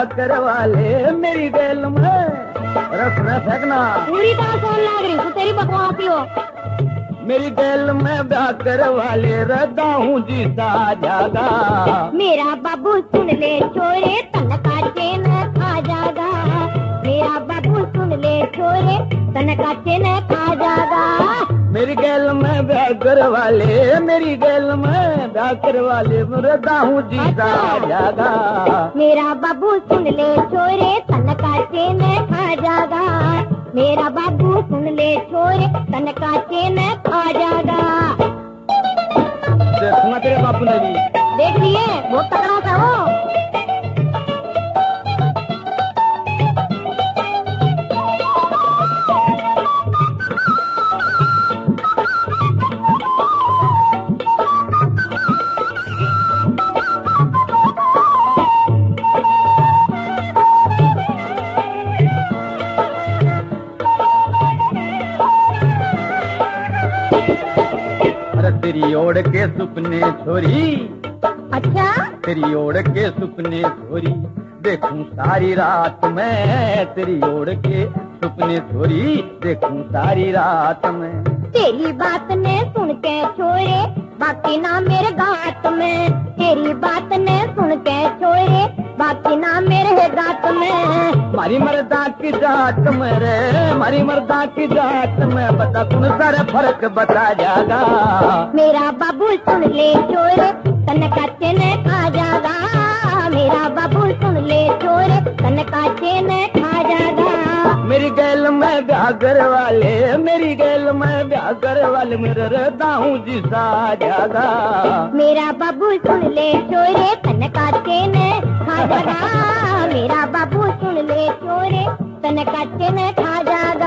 ब्याह करवा ले मेरी गैल में रस न फेंकना। पूरी तरह सोन लाग रही, तू तेरी बकवास ही हो। मेरी गैल में ब्याह करवा ले रदा हूँ जीता जागा। मेरा बाबू सुन ले छोरे तन का चैन खा जागा। मेरा बाबू सुन ले छोरे तन का चैन खा जागा। मेरी गैल में ब्याह करवा ले मेरी गैल में ब्याह करवा ले रदा हूँ जीता जागा। मेरा बाबू सुन ले छोरे तन का चैन खा जागा। मेरा बाबू सुन ले छोरे तन का चैन खा जागा। सुना तेरे बापू ने भी देख लिए बहुत तगड़ा था वो। तेरी ओढ़ के सुपने छोरी। अच्छा तेरी ओढ़ के सुपने छोरी देखूं सारी रात में। तेरी ओढ़ के सुपने छोरी देखूं सारी रात में। तेरी बात ने सुन के छोरे बाकी ना मेरे गात में। तेरी बात ने सुन के छोरे बाकी ना मेरे गात में। मारी मर्दा की जात में रे मारी मर्दा की जात में बता कौन सारा फर्क बता जागा। मेरा बाबू सुन ले छोरे तन का चैन खा जागा। मेरा बाबू सुन ले छोरे तन का चैन खा जागा। मेरी गैल में ब्याह करवा ले मेरी गैल में ब्याह करवा ले मेरे रदा हूँ जीता जागा। मेरा बाबू सुन ले छोरे तन का चैन खा जागा। मेरा बाबू सुन ले छोरे तन का चैन खा जागा।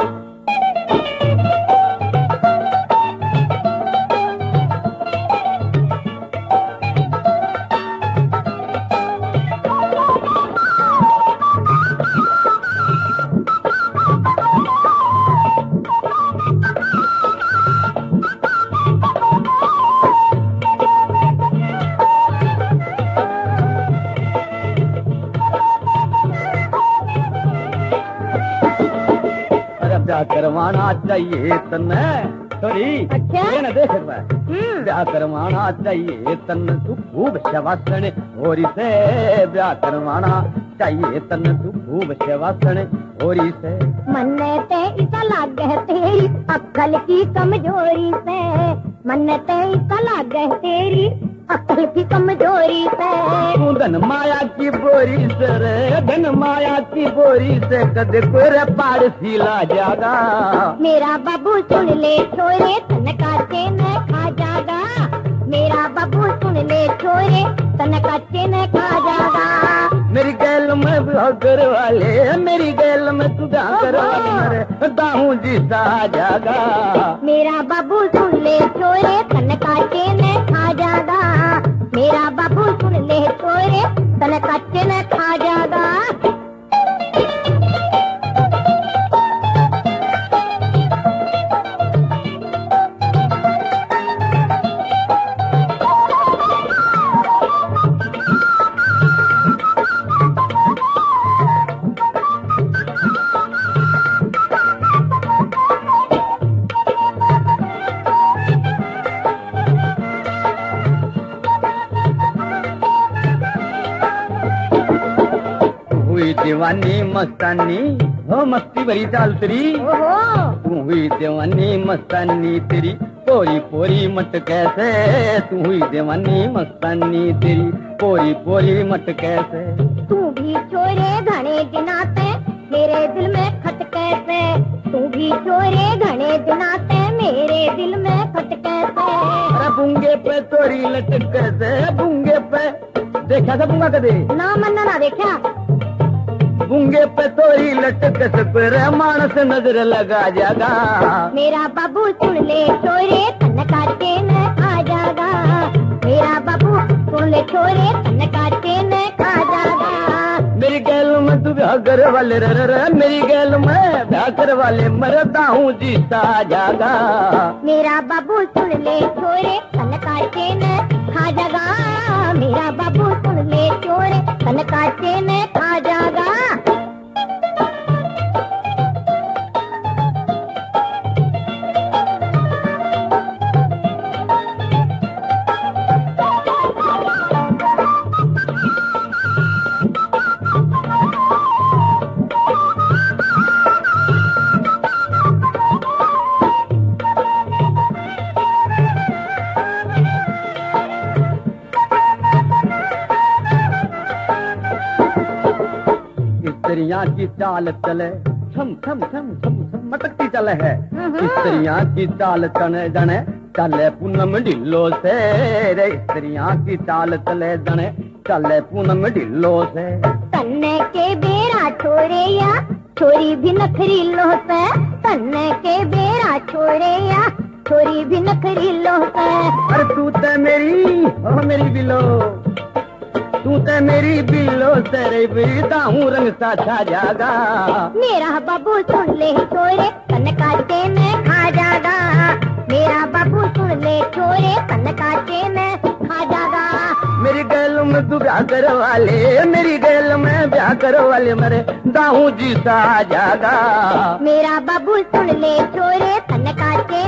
ब्याह करवाना चाहिए तन्ने सॉरी। अच्छा ये ना देख ब्याह करवाना चाहिए तन तू खूब शवासन होरी से। ब्याह करवाना चाहिए तन तू खूब शवासन होरी से। मन्नते इसा लागे तेरी अक्ल की कमजोरी से। मन्नते इसा लागे तेरी अक्ल की कमजोरी से। तू धन माया की बोरी से रे धन माया की बोरी से कदे कोई पार सीला जागा। मेरा बाबू सुन ले छोरे तन का चैन खा जागा। मेरा बाबू सुन ले छोरे तन का चैन खा जागा। मेरी गैल में ब्याह करवा ले मेरी गैल में तू ब्याह करवा ले दाहू जीता जागा। मेरा बाबू सुन ले छोरे तन का चैन खा जागा। मेरा बाबू सुन ले छोरे तन का चैन खा जागा। दीवानी मस्तानी हो मस्ती भरी चाल तेरी। तू हुई दीवानी मस्तानी तेरी पोरी पोरी मट कैसे। तू हुई दीवानी मस्तानी तेरी पोरी पोरी मट कैसे। तू भी छोरे घने दिनाते मेरे दिल में खट कैसे। तू भी छोरे घने दिनाते मेरे दिल में खट कैसे। अरे बुंगे पे तोरी लटक कैसे बुंगे पे देखा था बुंगा कदे ना मन्ना ना देखा। बुंगे पे तोरी लटक पर मानस नजर लगा जागा। मेरा बाबू सुन ले छोरे तन का चैन खा जागा। मेरा बाबू सुन ले छोरे तन का चैन खा जागा। मेरी गैल में तू ब्याह कर वाले रे मेरी गैल में ब्याह कर वाले मरदा हूँ जीता जागा। मेरा बाबू सुन ले छोरे तन का चैन खा जागा। मेरा बाबू सुन ले छोरे तन का चैन खा स्त्रियाँ की चाल चले छम छम छम छम छम मटकती चले है। स्त्रियाँ की चाल चले जने चले पूनम ढिल्लो से रे। स्त्रियाँ की चाल चले जने चले पूनम ढिल्लो से। तन्ने के बेरा छोरे या छोरी भी नखरी लो से। तन्ने के बेरा छोरे या छोरी भी नखरी लो से। अरे तू ते मेरी ओ मेरी बिलो, तू ते मेरी बिलो तेरे बिरदा हूँ रंग सा छा जागा। मेरा बाबू सुन ले छोरे तन काटे में खा जागा। मेरा बाबू सुन ले छोरे तन काटे में खा जागा। मेरी गैल में तू ब्याह करो वाले, मेरी गैल में ब्याह करो वाले मेरे दाहू जी सा जागा। मेरा बाबू सुन ले छोरे तन काटे